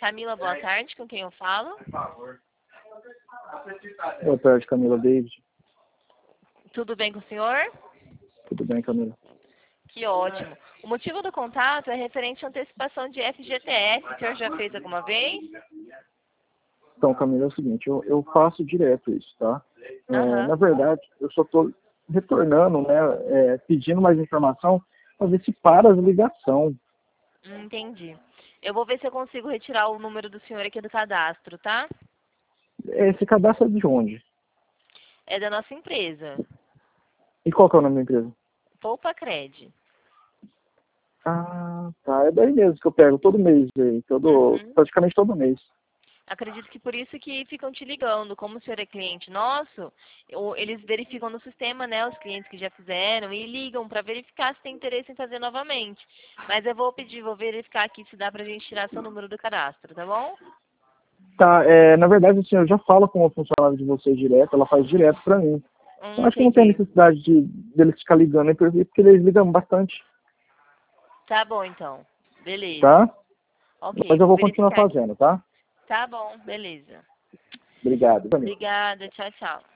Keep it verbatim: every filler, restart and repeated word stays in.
Camila, boa tarde, com quem eu falo? Boa tarde, Camila David. Tudo bem com o senhor? Tudo bem, Camila? Que ótimo. O motivo do contato é referente à antecipação de F G T S. O senhor já fez alguma vez? Então, Camila, é o seguinte, eu, eu faço direto isso, tá? É, Aham. na verdade, eu só estou retornando, né, é, pedindo mais informação para ver se para as ligação. Entendi. Eu vou ver se eu consigo retirar o número do senhor aqui do cadastro, tá? Esse cadastro é de onde? É da nossa empresa, E qual que é o nome da empresa? Poupa Cred. Ah, tá. É daí mesmo que eu pego todo mês, aí, todo, Uhum. praticamente todo mês. Acredito que por isso que ficam te ligando. Como o senhor é cliente nosso, o- eles verificam no sistema, né, os clientes que já fizeram e ligam para verificar se tem interesse em fazer novamente. Mas eu vou pedir, vou verificar aqui se dá pra gente tirar seu número do cadastro, tá bom? Tá, é, na verdade, assim, eu já falo com a funcionária de vocês direto, ela faz direto para mim. Hum, Eu acho que não tem entendi. necessidade de deles ficar ligando, né, porque porque eles ligam bastante, Tá bom, então. Beleza. tá? Ok, Mas eu vou vou continuar verificar aqui. fazendo, tá? Tá bom, beleza. Obrigado. Obrigada, tchau, tchau.